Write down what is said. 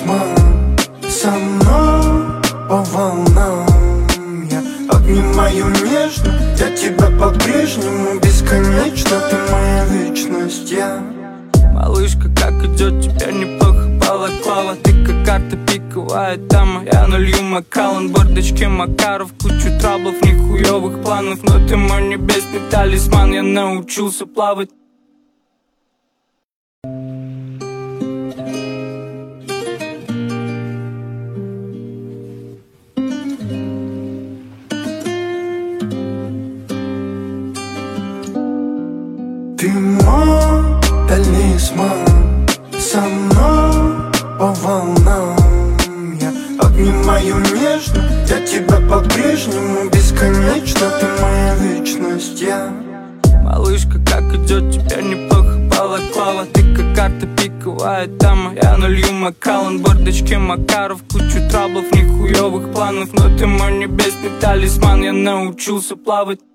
талисман, со мной по волнам. Я обнимаю нежно, я тебя по-прежнему бесконечно. Ты моя вечность, я. Малышка, как идет, тебя неплохо балаклава. Ты как карта пиковая дама. Я налью Макаллан, бардачке Макаров. Кучу траблов, нихуевых планов. Но ты мой небесный талисман. Я научился плавать. Ты мой талисман, со мной по волнам. Я обнимаю нежно, я тебя по-прежнему бесконечно. Ты моя вечность, я. Малышка, как идет, тебя неплохо балаклава. Ты как карта пиковая дама. Я налью Макаллан, бардачке Макаров. Кучу траблов, нихуевых планов. Но ты мой небесный талисман. Я научился плавать.